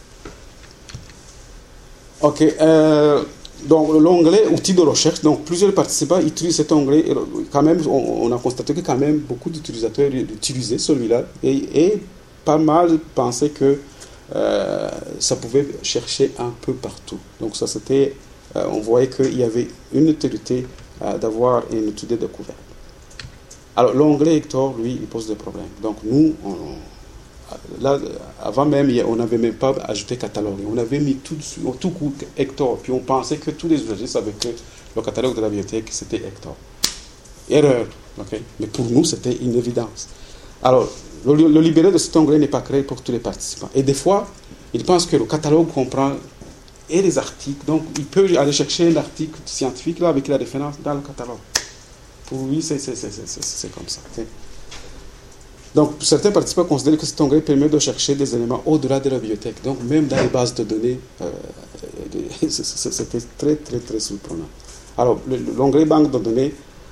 S2: Ok. Donc l'onglet outils de recherche, donc plusieurs participants utilisent cet onglet. Quand même, on a constaté que quand même beaucoup d'utilisateurs utilisaient celui-là et pas mal pensaient que ça pouvait chercher un peu partout. Donc ça c'était, on voyait qu'il y avait une utilité d'avoir une étude de découverte. Alors, l'onglet Hector, lui, il pose des problèmes. Donc, nous, là, avant même, on n'avait même pas ajouté catalogue. On avait mis tout coup Hector. Puis on pensait que tous les usagers savaient que le catalogue de la bibliothèque, c'était Hector. Erreur. Okay? Mais pour nous, c'était une évidence. Alors, le libellé de cet onglet n'est pas créé pour tous les participants. Et des fois, ils pensent que le catalogue comprend et les articles. Donc, il peut aller chercher un article scientifique là, avec la référence dans le catalogue. Pour lui, c'est comme ça. Okay? Donc, certains participants considèrent que cet onglet permet de chercher des éléments au-delà de la bibliothèque. Donc, même dans les bases de données, c'était très, très, très surprenant. Alors, l'onglet banque de données,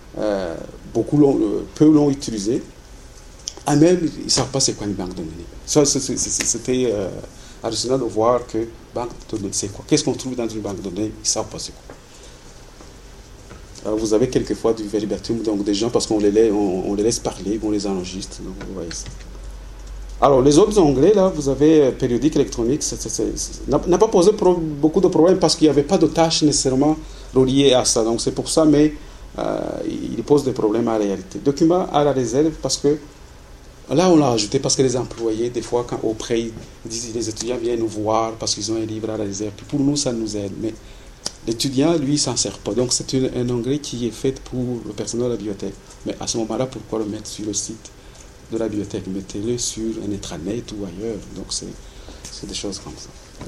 S2: peu l'ont utilisé. Ah, même, ils ne savent pas c'est quoi une banque de données. Ça, c'était hallucinant de voir que banque de données, c'est quoi. Qu'est-ce qu'on trouve dans une banque de données? Ils ne savent pas c'est quoi. Alors, vous avez quelquefois du verbatim, donc des gens, parce qu'on les laisse parler, on les enregistre. Donc, vous voyez ça. Alors, les autres onglets, là, vous avez périodique électronique, n'a pas posé beaucoup de problèmes parce qu'il n'y avait pas de tâches nécessairement reliées à ça. Donc, c'est pour ça, mais il pose des problèmes en réalité. Document à la réserve, parce que là, on l'a ajouté parce que les employés, des fois, quand auprès, les étudiants viennent nous voir parce qu'ils ont un livre à la réserve. Puis pour nous, ça nous aide. Mais l'étudiant, lui, il ne s'en sert pas. Donc, c'est un onglet qui est fait pour le personnel de la bibliothèque. Mais à ce moment-là, pourquoi le mettre sur le site de la bibliothèque? Mettez-le sur un intranet ou ailleurs. Donc, c'est des choses comme ça. Okay.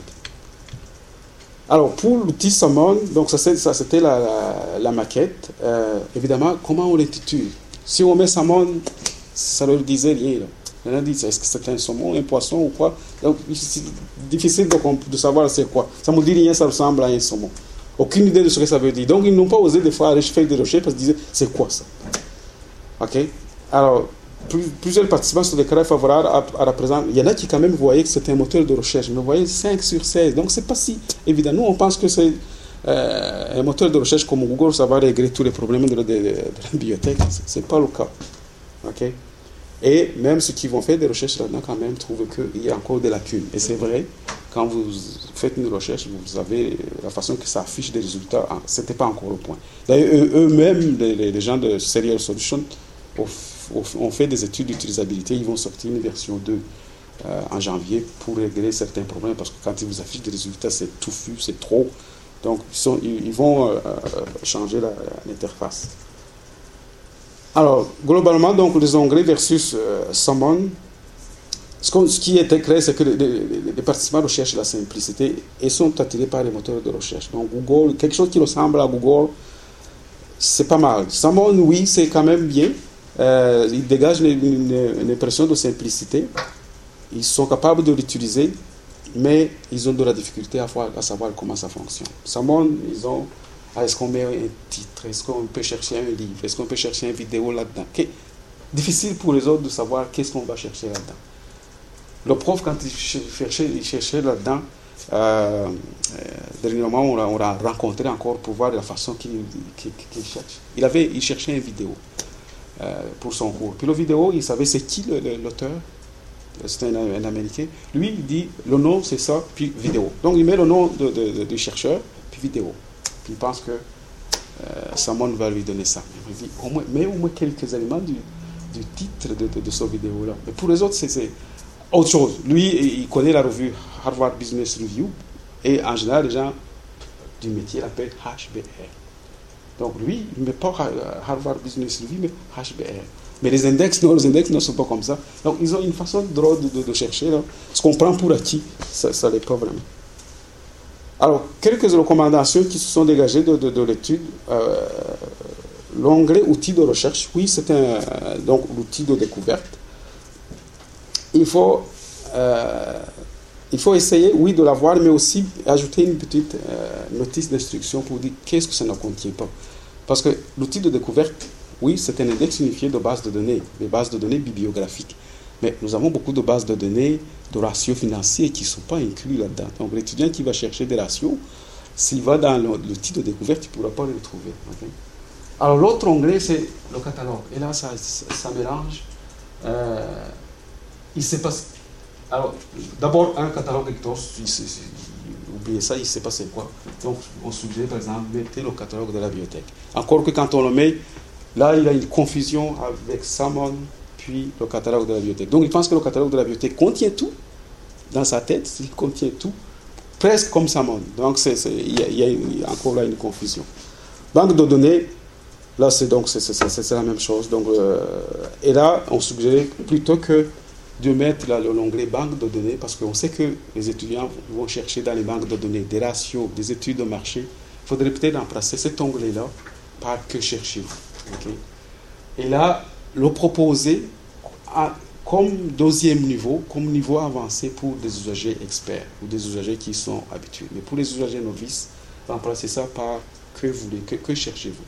S2: Alors, pour l'outil Summon, donc ça c'était la maquette. Évidemment, comment on l'intitule? Si on met Summon, ça ne leur disait rien. On a dit, est-ce que c'est un saumon, un poisson ou quoi? Donc, c'est difficile de savoir c'est quoi. Ça ne me dit rien, ça ressemble à un saumon. Aucune idée de ce que ça veut dire. Donc, ils n'ont pas osé des fois aller faire des recherches parce qu'ils disaient, c'est quoi ça? OK? Alors, plusieurs participants sont déclarés favorables à la présence. Il y en a qui quand même voyaient que c'était un moteur de recherche. Mais vous voyez, 5 sur 16. Donc, c'est pas si évident. Nous, on pense que c'est un moteur de recherche comme Google, ça va régler tous les problèmes de la bibliothèque. Ce n'est pas le cas. OK? Et même ceux qui vont faire des recherches là-dedans, quand même, trouvent qu'il y a encore des lacunes. Et c'est vrai, quand vous faites une recherche, vous avez la façon que ça affiche des résultats. Ce n'était pas encore au point. D'ailleurs, eux-mêmes, les gens de Serial Solutions, ont fait des études d'utilisabilité. Ils vont sortir une version 2 en janvier pour régler certains problèmes. Parce que quand ils vous affichent des résultats, c'est touffu, c'est trop. Donc, ils vont changer l'interface. Alors, globalement, donc, les onglets versus Summon, ce qui était créé, c'est que les participants recherchent la simplicité et sont attirés par les moteurs de recherche. Donc, Google, quelque chose qui ressemble à Google, c'est pas mal. Summon, oui, c'est quand même bien. Il dégage une impression de simplicité. Ils sont capables de l'utiliser, mais ils ont de la difficulté à savoir comment ça fonctionne. Summon, ils ont... Est-ce qu'on met un titre? Est-ce qu'on peut chercher un livre? Est-ce qu'on peut chercher une vidéo là-dedans? Difficile pour les autres de savoir qu'est-ce qu'on va chercher là-dedans. Le prof, quand il cherchait là-dedans, dernièrement, on l'a rencontré encore pour voir la façon qu'il cherche. Il cherchait une vidéo pour son cours. Puis la vidéo, il savait c'est qui l'auteur. C'était un Américain. Lui, il dit, le nom, c'est ça, puis vidéo. Donc, il met le nom du chercheur, puis vidéo. Puis il pense que Summon va lui donner ça. Il dit, mais au moins quelques éléments du titre de cette vidéo-là. Mais pour les autres, c'est autre chose. Lui, il connaît la revue Harvard Business Review, et en général, les gens du métier l'appellent HBR. Donc lui, il ne met pas Harvard Business Review, mais HBR. Mais les index ne sont pas comme ça. Donc ils ont une façon drôle de chercher. Là. Ce qu'on prend pour acquis, ça ne l'est pas vraiment. Alors, quelques recommandations qui se sont dégagées de l'étude. L'onglet outils de recherche, oui, c'est donc l'outil de découverte. Il faut essayer, oui, de l'avoir, mais aussi ajouter une petite notice d'instruction pour dire qu'est-ce que ça ne contient pas. Parce que l'outil de découverte, oui, c'est un index unifié de bases de données, des bases de données bibliographiques. Mais nous avons beaucoup de bases de données de ratios financiers qui ne sont pas inclus là-dedans. Donc l'étudiant qui va chercher des ratios, s'il va dans l'outil de découverte, il ne pourra pas les retrouver. Okay? Alors l'autre onglet, c'est le catalogue. Et là, ça mélange. Il s'est passé. Alors, d'abord, un catalogue Hector, oubliez ça, il ne s'est passé quoi. Donc, on suggère, par exemple, mettez le catalogue de la bibliothèque. Encore que quand on le met, là, il a une confusion avec Salmon, puis le catalogue de la bibliothèque. Donc, il pense que le catalogue de la bibliothèque contient tout. Dans sa tête, il contient tout, presque comme Salmon. Donc, il y a encore là une confusion. Banque de données, là, c'est la même chose. Donc, et là, on suggérait plutôt que de mettre l'onglet banque de données, parce qu'on sait que les étudiants vont chercher dans les banques de données des ratios, des études de marché. Il faudrait peut-être remplacer cet onglet-là par que cherchez-vous. Okay? Et là, le proposer comme deuxième niveau, comme niveau avancé pour des usagers experts ou des usagers qui sont habitués. Mais pour les usagers novices, remplacez ça par que cherchez-vous.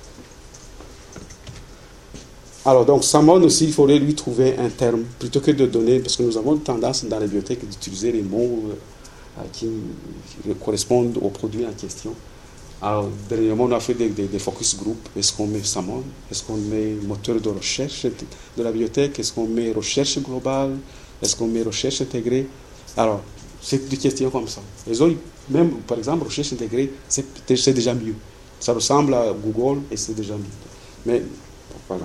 S2: Alors, donc, Salmon aussi, il faudrait lui trouver un terme, plutôt que de donner, parce que nous avons tendance dans les bibliothèques d'utiliser les mots qui correspondent au produit en question. Alors, dernièrement, on a fait des focus group. Est-ce qu'on met Salmon? Est-ce qu'on met moteur de recherche de la bibliothèque? Est-ce qu'on met recherche globale? Est-ce qu'on met recherche intégrée? Alors, c'est des questions comme ça. Les autres, même, par exemple, recherche intégrée, c'est déjà mieux. Ça ressemble à Google et c'est déjà mieux. Mais, voilà.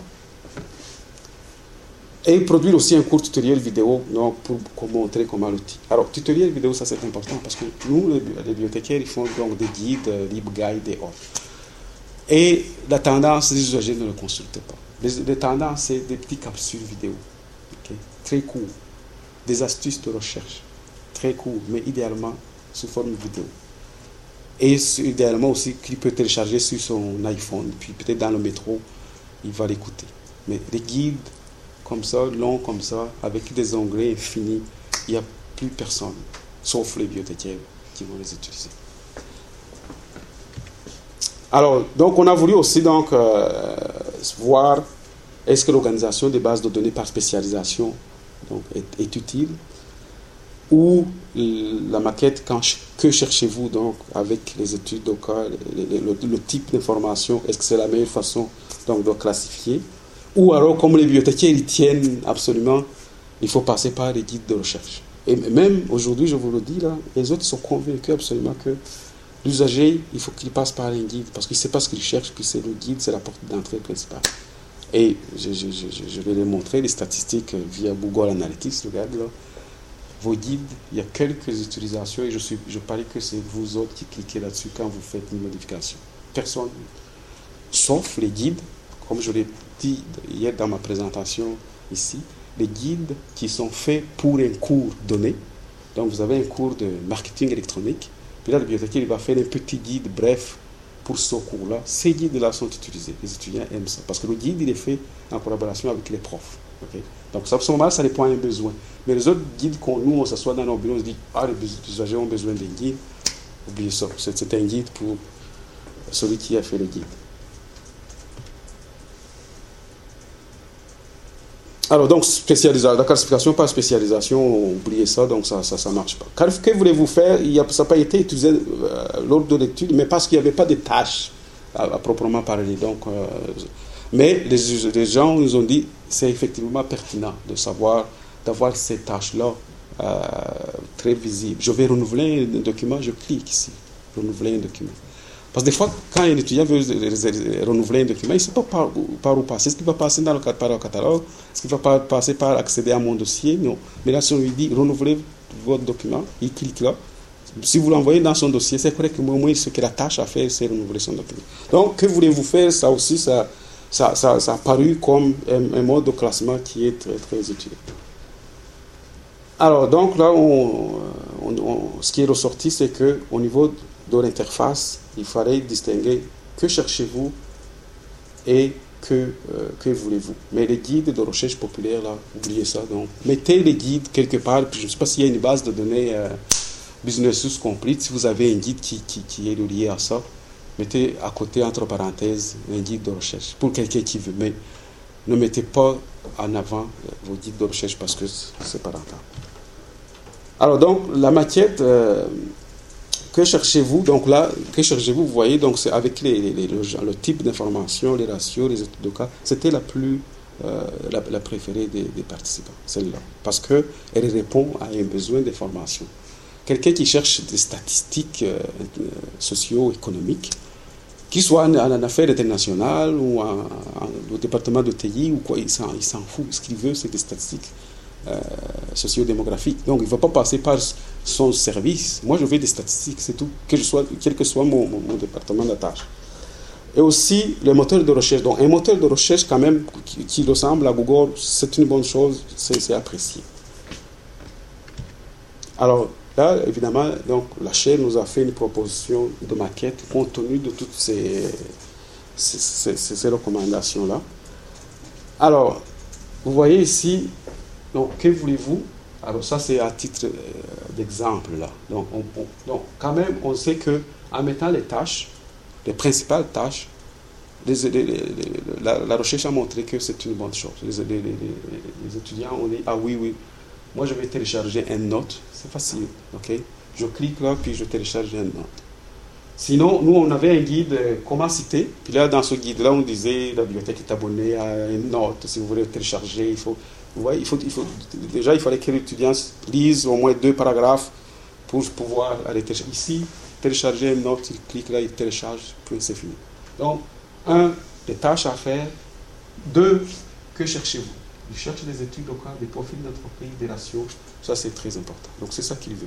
S2: Et produire aussi un court tutoriel vidéo donc, pour montrer comment l'outil. Alors, tutoriel vidéo, ça c'est important parce que nous, les bibliothécaires, ils font donc des guides, LibGuide et autres. Et la tendance, les usagers ne le consultent pas. Les tendances, c'est des petites capsules vidéo, okay? Très courtes, des astuces de recherche, très courtes, mais idéalement sous forme vidéo. Et idéalement aussi, qu'il peut télécharger sur son iPhone, puis peut-être dans le métro, il va l'écouter. Mais les guides, comme ça, long comme ça, avec des onglets infinis, il n'y a plus personne, sauf les bibliothécaires qui vont les utiliser. Alors, donc on a voulu aussi donc, voir est-ce que l'organisation des bases de données par spécialisation donc, est utile, ou la maquette, que cherchez-vous donc avec les études, donc, le type d'information, est-ce que c'est la meilleure façon donc, de classifier? Ou alors, comme les bibliothécaires ils tiennent absolument, il faut passer par les guides de recherche. Et même aujourd'hui, je vous le dis, là, les autres sont convaincus absolument que l'usager, il faut qu'il passe par un guide, parce qu'il ne sait pas ce qu'il cherche, puis c'est le guide, c'est la porte d'entrée principale. Et je vais les montrer, les statistiques via Google Analytics, regarde là. Vos guides, il y a quelques utilisations, et je parie que c'est vous autres qui cliquez là-dessus quand vous faites une modification. Personne, sauf les guides, comme je l'ai dit hier dans ma présentation ici, les guides qui sont faits pour un cours donné. Donc vous avez un cours de marketing électronique, puis là le bibliothécaire il va faire un petit guide bref pour ce cours-là. Ces guides-là sont utilisés. Les étudiants aiment ça, parce que le guide il est fait en collaboration avec les profs. Okay? Donc à ce moment-là, ça répond à un besoin. Mais les autres guides, quand nous on s'assoit dans nos bureaux, on se dit « Ah, les usagers ont besoin d'un guide », oubliez ça, c'est un guide pour celui qui a fait le guide. Alors, donc, la classification par spécialisation, oubliez ça, donc ça ne marche pas. Car, que voulez-vous faire? Ça n'a pas été utilisé lors de l'étude, mais parce qu'il n'y avait pas de tâches à proprement parler. Donc, mais les gens nous ont dit c'est effectivement pertinent de savoir, d'avoir ces tâches-là très visibles. Je vais renouveler un document, je clique ici, renouveler un document. Parce que des fois, quand un étudiant veut renouveler un document, il ne sait pas par où passer. Est-ce qu'il va passer par le catalogue? Est-ce qu'il va passer par accéder à mon dossier? Non. Mais là, si on lui dit renouveler votre document, il clique là. Si vous l'envoyez dans son dossier, c'est correct que au moins ce que la tâche à faire, c'est renouveler son document. Donc, que voulez-vous faire? Ça aussi, ça a paru comme un mode de classement qui est très, très utile. Alors, donc là, ce qui est ressorti, c'est qu'au niveau de l'interface, il fallait distinguer que cherchez-vous et que voulez-vous. Mais les guides de recherche populaire, là, oubliez ça. Donc, mettez les guides quelque part. Je ne sais pas s'il y a une base de données Business Use Complete. Si vous avez un guide qui est lié à ça, mettez à côté, entre parenthèses, un guide de recherche pour quelqu'un qui veut. Mais ne mettez pas en avant vos guides de recherche parce que c'est pas rentable. Alors, donc, la maquette... que cherchez-vous? Donc là, que cherchez-vous? Vous voyez, donc c'est avec le type d'information, les ratios, les études de cas, c'était la préférée des participants, celle-là, parce qu'elle répond à un besoin d'information. Quelqu'un qui cherche des statistiques socio-économiques, qu'il soit en affaires internationales ou au département de TI ou quoi, il s'en fout. Ce qu'il veut, c'est des statistiques sociodémographiques. Donc, il ne va pas passer par son service. Moi, je veux des statistiques, c'est tout, quel que soit mon département de tâche. Et aussi, le moteur de recherche. Donc, un moteur de recherche, quand même, qui ressemble à Google, c'est une bonne chose, c'est apprécié. Alors, là, évidemment, donc, la chaire nous a fait une proposition de maquette compte tenu de toutes ces recommandations-là. Alors, vous voyez ici, donc, que voulez-vous? Alors, ça, c'est à titre d'exemple, là. Donc, quand même, on sait qu'en mettant les tâches, les principales tâches, la recherche a montré que c'est une bonne chose. Les étudiants ont dit, ah oui, moi je vais télécharger une note, c'est facile, ok? Je clique là, puis je télécharge une note. Sinon, nous, on avait un guide, comment citer, puis là, dans ce guide-là, on disait, la bibliothèque est abonnée à une note, si vous voulez télécharger, il fallait que l'étudiant lise au moins 2 paragraphes pour pouvoir aller télécharger. Ici, télécharger une note, il clique là, il télécharge, puis c'est fini. Donc, 1, des tâches à faire. 2, que cherchez-vous? Il cherche des études locales, des profils d'entreprise, des ratios. Ça, c'est très important. Donc, c'est ça qu'il veut.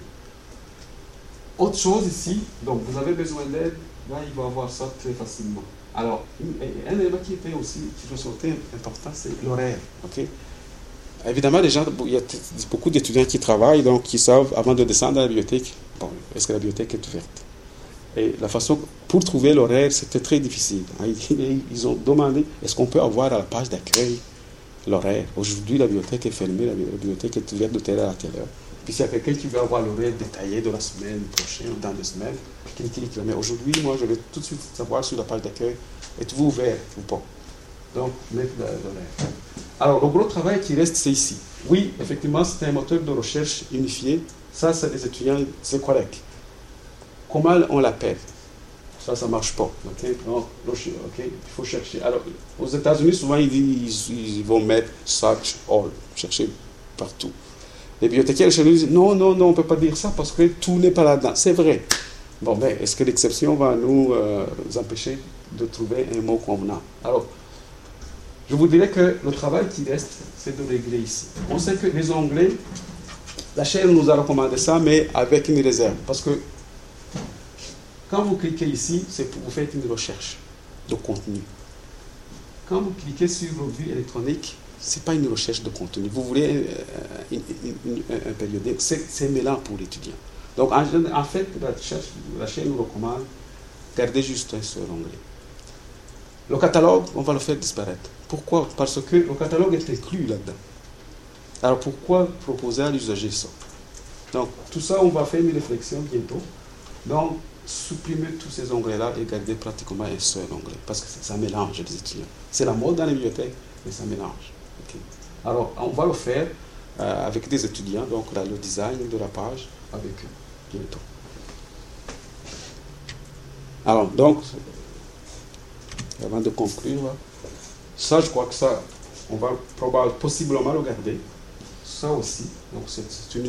S2: Autre chose ici, donc vous avez besoin d'aide, là, il va avoir ça très facilement. Alors, un élément qui était aussi, qui ressortait important, c'est l'horaire. Okay? Évidemment, il y a beaucoup d'étudiants qui travaillent, donc qui savent, avant de descendre à la bibliothèque, bon, est-ce que la bibliothèque est ouverte? Et la façon, pour trouver l'horaire, c'était très difficile. Ils ont demandé, est-ce qu'on peut avoir à la page d'accueil l'horaire? Aujourd'hui, la bibliothèque est fermée, la bibliothèque est ouverte de telle heure à telle heure. Puis s'il y a quelqu'un qui veut avoir l'horaire détaillé de la semaine prochaine ou dans 2 semaines, qu'il clique là. Mais aujourd'hui, moi, je vais tout de suite savoir sur la page d'accueil, êtes-vous ouvert ou pas? Donc, mettre l'horaire. Alors, le gros travail qui reste, c'est ici. Oui, effectivement, c'est un moteur de recherche unifié. Ça, c'est des étudiants, c'est correct. Comment on l'appelle? Ça ne marche pas. Okay? Donc, il faut chercher. Alors, aux États-Unis, souvent, ils vont mettre search all, chercher partout. Les bibliothécaires chez nous disent non, on ne peut pas dire ça parce que tout n'est pas là-dedans. C'est vrai. Bon, ben, est-ce que l'exception va nous empêcher de trouver un mot convenant? Alors, je vous dirais que le travail qui reste, c'est de régler ici. On sait que les onglets, la chaire nous a recommandé ça, mais avec une réserve. Parce que quand vous cliquez ici, vous faites une recherche de contenu. Quand vous cliquez sur revue électronique, ce n'est pas une recherche de contenu. Vous voulez un périodique, c'est mêlant pour l'étudiant. Donc, en fait, la chaire nous recommande garder juste un seul onglet. Le catalogue, on va le faire disparaître. Pourquoi? Parce que le catalogue est inclus là-dedans. Alors, pourquoi proposer à l'usager ça? Donc, tout ça, on va faire une réflexion bientôt. Donc, supprimer tous ces onglets-là et garder pratiquement un seul onglet. Parce que ça mélange les étudiants. C'est la mode dans les bibliothèques, mais ça mélange. Okay. Alors, on va le faire avec des étudiants, donc là, le design de la page avec eux bientôt. Alors, donc, avant de conclure, ça, je crois que ça, on va possiblement le garder. Ça aussi, donc c'est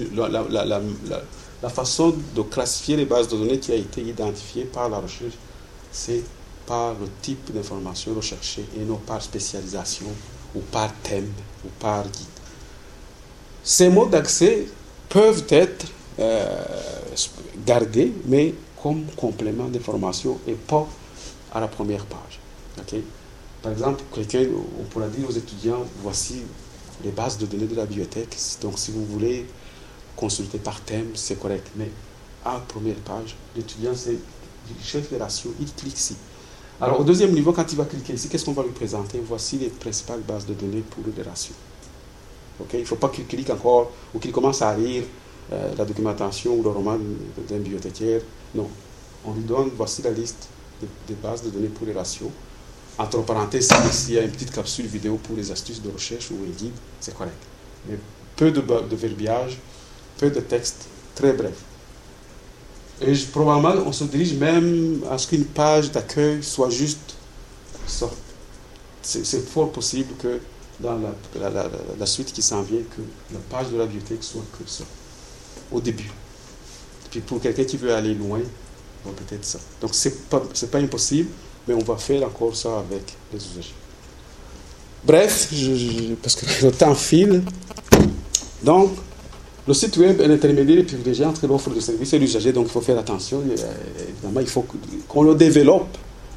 S2: la façon de classifier les bases de données qui a été identifiée par la recherche, c'est par le type d'information recherchée et non par spécialisation ou par thème ou par guide. Ces mots d'accès peuvent être gardés, mais comme complément d'information et pas à la première page. Okay? Par exemple, on pourra dire aux étudiants, voici les bases de données de la bibliothèque. Donc, si vous voulez consulter par thème, c'est correct. Mais à la première page, l'étudiant, il cherche les ratios, il clique ici. Alors, au deuxième niveau, quand il va cliquer ici, qu'est-ce qu'on va lui présenter? Voici les principales bases de données pour les ratios. Okay? Il ne faut pas qu'il clique encore ou qu'il commence à lire la documentation ou le roman d'un bibliothécaire. Non. On lui donne, voici la liste des bases de données pour les ratios. Entre parenthèses, s'il y a une petite capsule vidéo pour les astuces de recherche ou un guide, c'est correct. Mais peu de verbiage, peu de texte, très bref. Et probablement, on se dirige même à ce qu'une page d'accueil soit juste ça. C'est fort possible que dans la suite qui s'en vient, que la page de la bibliothèque soit que ça, au début. Puis pour quelqu'un qui veut aller loin, bon, peut-être ça. Donc, c'est pas impossible, mais on va faire encore ça avec les usagers. Bref, parce que le temps file. Donc, le site web est l'intermédiaire privilégié entre l'offre de service et l'usager, donc il faut faire attention. Évidemment, il faut qu'on le développe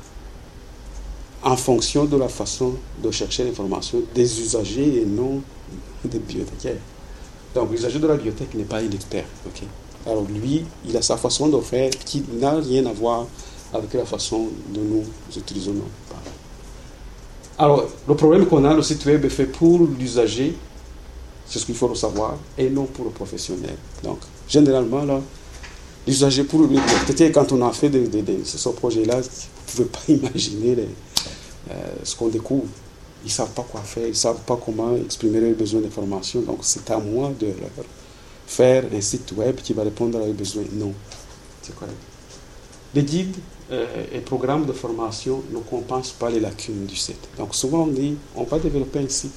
S2: en fonction de la façon de chercher l'information des usagers et non des bibliothécaires. Donc, l'usager de la bibliothèque n'est pas un expert. Okay? Alors, lui, il a sa façon de faire qui n'a rien à voir avec la façon dont nous utilisons nos pages. Alors, le problème qu'on a, le site web est fait pour l'usager, c'est ce qu'il faut le savoir, et non pour le professionnel. Donc, généralement, là, l'usager pour le bibliothécaire, quand on a fait ce projet-là, vous ne pouvez pas imaginer ce qu'on découvre. Ils ne savent pas quoi faire, ils ne savent pas comment exprimer leurs besoins d'information. Donc, c'est à moi de leur faire un site web qui va répondre à leurs besoins. Non, c'est correct. Les guides et programmes de formation ne compensent pas les lacunes du site. Donc, souvent, on dit, on va développer un site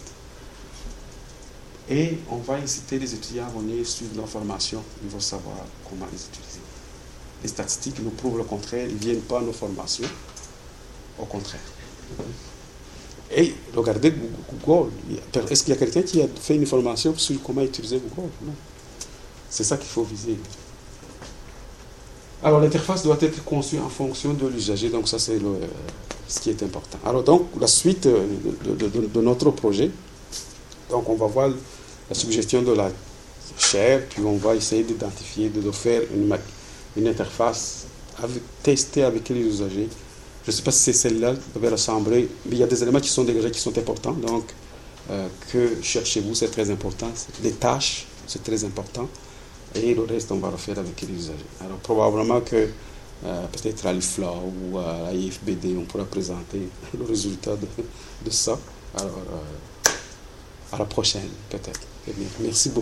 S2: et on va inciter les étudiants à venir suivre leur formation. Ils vont savoir comment les utiliser. Les statistiques nous prouvent le contraire. Ils ne viennent pas à nos formations. Au contraire. Et regardez Google. Est-ce qu'il y a quelqu'un qui a fait une formation sur comment utiliser Google? Non. C'est ça qu'il faut viser. Alors, l'interface doit être conçue en fonction de l'usager. Donc, ça, c'est ce qui est important. Alors, donc, la suite de notre projet. Donc, on va voir la suggestion de la chaire, puis on va essayer d'identifier, de faire une interface, tester avec les usagers. Je ne sais pas si c'est celle-là, vous avez rassemblé, mais il y a des éléments qui sont déjà qui sont importants. Donc, que cherchez-vous, c'est très important. Les tâches, c'est très important. Et le reste, on va le faire avec les usagers. Alors, probablement que peut-être à l'IFLA ou à l'IFBD, on pourra présenter le résultat de ça. Alors, à la prochaine, peut-être. Merci beaucoup.